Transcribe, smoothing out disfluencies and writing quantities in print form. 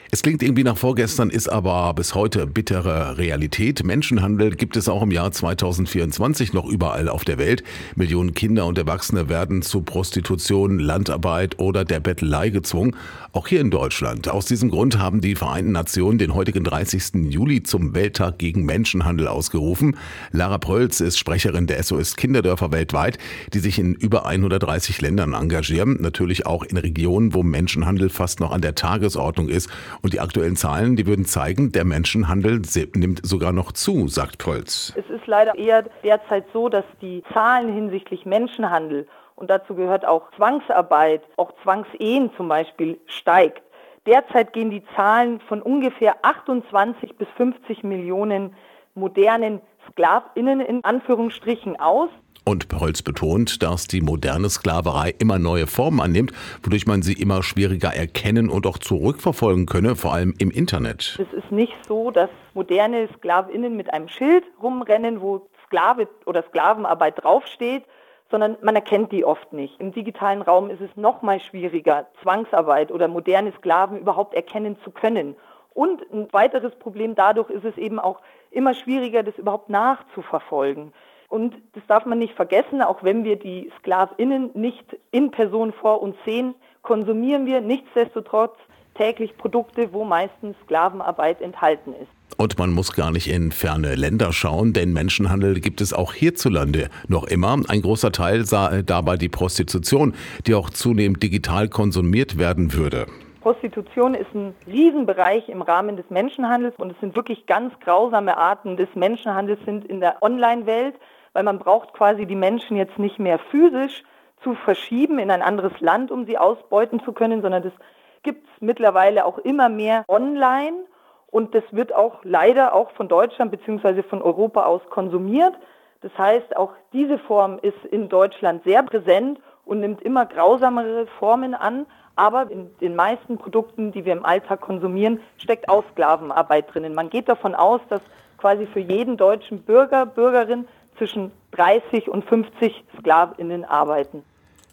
Es klingt irgendwie nach vorgestern, ist aber bis heute bittere Realität. Menschenhandel gibt es auch im Jahr 2024 noch überall auf der Welt. Millionen Kinder und Erwachsene werden zu Prostitution, Landarbeit oder der Bettelei gezwungen. Auch hier in Deutschland. Aus diesem Grund haben die Vereinten Nationen den heutigen 30. Juli zum Welttag gegen Menschenhandel ausgerufen. Lara Prölz ist Sprecherin der SOS Kinderdörfer weltweit, die sich in über 130 Ländern engagieren. Natürlich auch in Regionen, wo Menschenhandel fast noch an der Tagesordnung ist. Und die aktuellen Zahlen, die würden zeigen, der Menschenhandel nimmt sogar noch zu, sagt Prölz. Es ist leider eher derzeit so, dass die Zahlen hinsichtlich Menschenhandel, und dazu gehört auch Zwangsarbeit, auch Zwangsehen zum Beispiel, steigt. Derzeit gehen die Zahlen von ungefähr 28 bis 50 Millionen modernen SklavInnen in Anführungsstrichen aus. Und Prölz betont, dass die moderne Sklaverei immer neue Formen annimmt, wodurch man sie immer schwieriger erkennen und auch zurückverfolgen könne, vor allem im Internet. Es ist nicht so, dass moderne SklavInnen mit einem Schild rumrennen, wo Sklave oder Sklavenarbeit draufsteht, sondern man erkennt die oft nicht. Im digitalen Raum ist es noch mal schwieriger, Zwangsarbeit oder moderne Sklaven überhaupt erkennen zu können. Und ein weiteres Problem dadurch ist es eben auch immer schwieriger, das überhaupt nachzuverfolgen. Und das darf man nicht vergessen, auch wenn wir die SklavInnen nicht in Person vor uns sehen, konsumieren wir nichtsdestotrotz täglich Produkte, wo meistens Sklavenarbeit enthalten ist. Und man muss gar nicht in ferne Länder schauen, denn Menschenhandel gibt es auch hierzulande noch immer. Ein großer Teil sah dabei die Prostitution, die auch zunehmend digital konsumiert werden würde. Prostitution ist ein Riesenbereich im Rahmen des Menschenhandels und es sind wirklich ganz grausame Arten des Menschenhandels sind in der Online-Welt, weil man braucht quasi die Menschen jetzt nicht mehr physisch zu verschieben in ein anderes Land, um sie ausbeuten zu können, sondern das gibt es mittlerweile auch immer mehr online und das wird auch leider auch von Deutschland bzw. von Europa aus konsumiert. Das heißt, auch diese Form ist in Deutschland sehr präsent und nimmt immer grausamere Formen an. Aber in den meisten Produkten, die wir im Alltag konsumieren, steckt auch Sklavenarbeit drinnen. Man geht davon aus, dass quasi für jeden deutschen Bürger, Bürgerin zwischen 30 und 50 SklavInnen arbeiten.